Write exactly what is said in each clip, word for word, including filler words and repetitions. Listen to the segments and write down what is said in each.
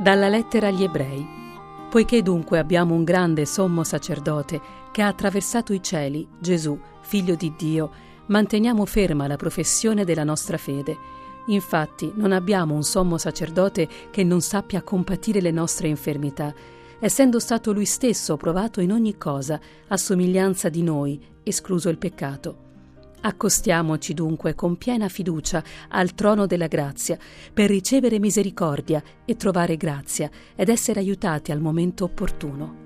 Dalla lettera agli Ebrei. Poiché dunque abbiamo un grande sommo sacerdote che ha attraversato i cieli, Gesù, Figlio di Dio, manteniamo ferma la professione della nostra fede. Infatti non abbiamo un sommo sacerdote che non sappia compatire le nostre infermità, essendo stato lui stesso provato in ogni cosa, a somiglianza di noi, escluso il peccato. Accostiamoci dunque con piena fiducia al trono della grazia per ricevere misericordia e trovare grazia ed essere aiutati al momento opportuno.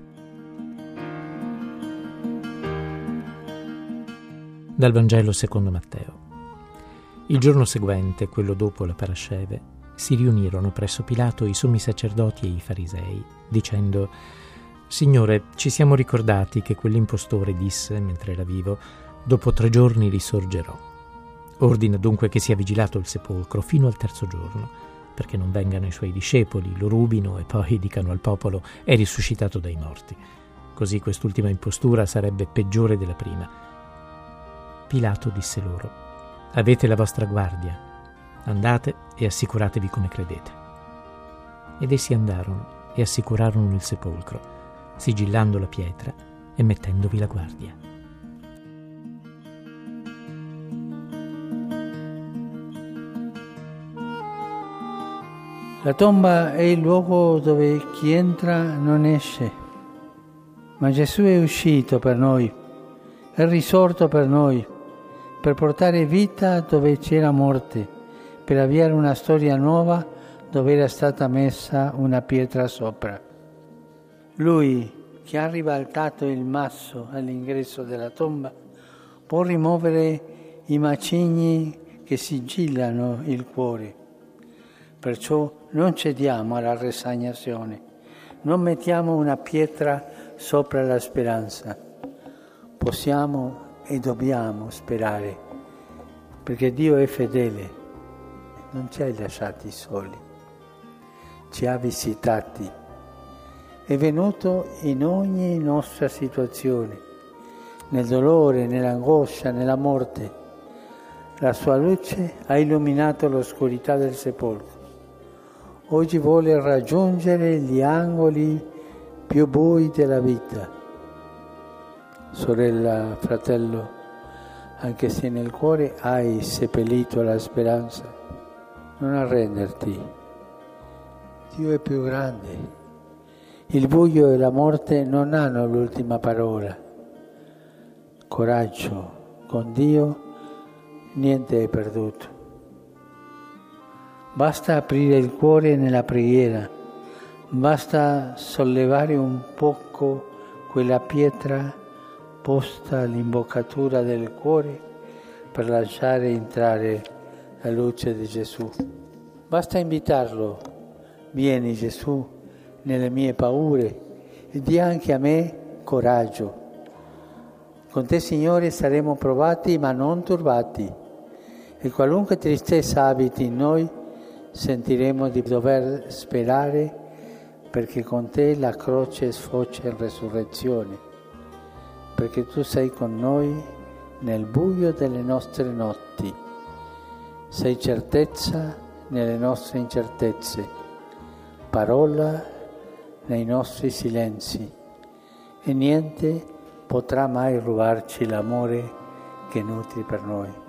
Dal Vangelo secondo Matteo. Il giorno seguente, quello dopo la Parasceve, si riunirono presso Pilato i sommi sacerdoti e i farisei, dicendo: «Signore, ci siamo ricordati che quell'impostore disse, mentre era vivo: dopo tre giorni risorgerò. Ordina dunque che sia vigilato il sepolcro fino al terzo giorno, perché non vengano i suoi discepoli, lo rubino e poi dicano al popolo: è risuscitato dai morti. Così quest'ultima impostura sarebbe peggiore della prima». Pilato disse loro: «Avete la vostra guardia, andate e assicuratevi come credete». Ed essi andarono e assicurarono il sepolcro, sigillando la pietra e mettendovi la guardia. La tomba è il luogo dove chi entra non esce, ma Gesù è uscito per noi, è risorto per noi, per portare vita dove c'era morte, per avviare una storia nuova dove era stata messa una pietra sopra. Lui, che ha ribaltato il masso all'ingresso della tomba, può rimuovere i macigni che sigillano il cuore. Perciò non cediamo alla resignazione, non mettiamo una pietra sopra la speranza. Possiamo e dobbiamo sperare, perché Dio è fedele, non ci ha lasciati soli, ci ha visitati, è venuto in ogni nostra situazione, nel dolore, nell'angoscia, nella morte. La sua luce ha illuminato l'oscurità del sepolcro. Oggi vuole raggiungere gli angoli più bui della vita. Sorella, fratello, anche se nel cuore hai seppellito la speranza, non arrenderti. Dio è più grande. Il buio e la morte non hanno l'ultima parola. Coraggio, con Dio niente è perduto. Basta aprire il cuore nella preghiera, basta sollevare un poco quella pietra posta all'imboccatura del cuore per lasciare entrare la luce di Gesù. Basta invitarlo: vieni Gesù nelle mie paure e di anche a me coraggio. Con te, Signore, saremo provati ma non turbati, e qualunque tristezza abiti in noi sentiremo di dover sperare, perché con te la croce sfocia in resurrezione, perché tu sei con noi nel buio delle nostre notti, sei certezza nelle nostre incertezze, parola nei nostri silenzi, e niente potrà mai rubarci l'amore che nutri per noi.